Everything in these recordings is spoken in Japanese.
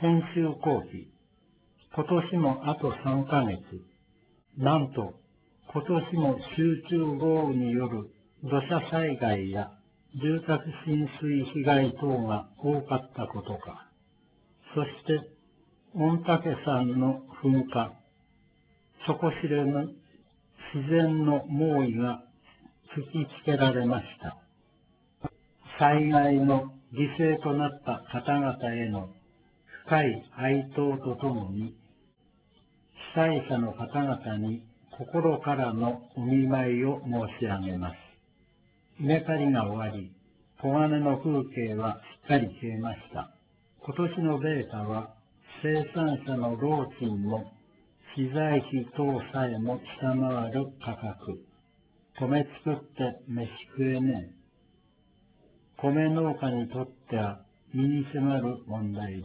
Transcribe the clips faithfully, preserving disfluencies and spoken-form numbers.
編集後期。今年もあとさんかげつ。なんと、今年も集中豪雨による土砂災害や住宅浸水被害等が多かったことか。そして、御嶽山の噴火、底知れぬ自然の猛威が突きつけられました。災害の犠牲となった方々への深い哀悼とともに、被災者の方々に心からのお見舞いを申し上げます。稲刈りが終わり、黄金の風景はすっかり消えました。今年の米価は生産者の労賃も資材費等さえも下回る価格。米作って飯食えねえ。米農家にとっては身に迫る問題です。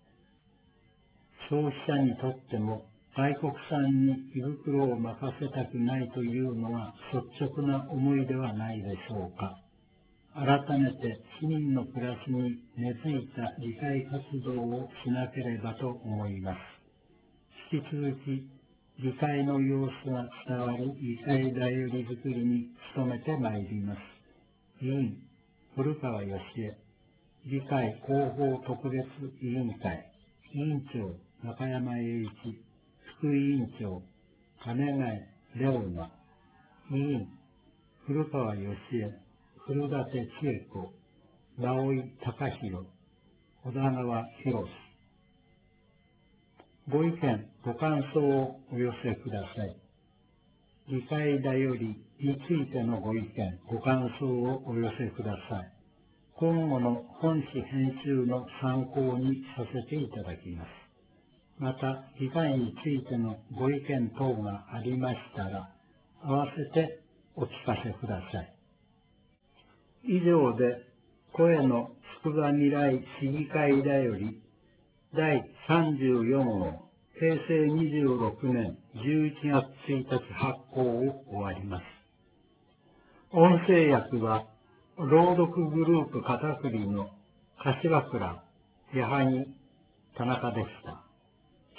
消費者にとっても外国産に胃袋を任せたくないというのは率直な思いではないでしょうか。改めて市民の暮らしに根付いた理解活動をしなければと思います。引き続き理解の様子が伝わる理解だよりづくりに努めてまいります。委員、古川義恵、議会広報特別委員会、委員長、中山栄一、副委員長、金貝レオナ、委員、古川義恵、古舘千恵子、直井隆弘、小田川博。ご意見、ご感想をお寄せください。理解だよりについてのご意見、ご感想をお寄せください。今後の本誌編集の参考にさせていただきます。また、議会についてのご意見等がありましたら、合わせてお聞かせください。以上で、声のつくば未来市議会だより、だいさんじゅうよん号、へいせいにじゅうろくねんじゅういちがつついたち発行を終わります。音声訳は、朗読グループ片栗の柏倉、矢作、田中でした。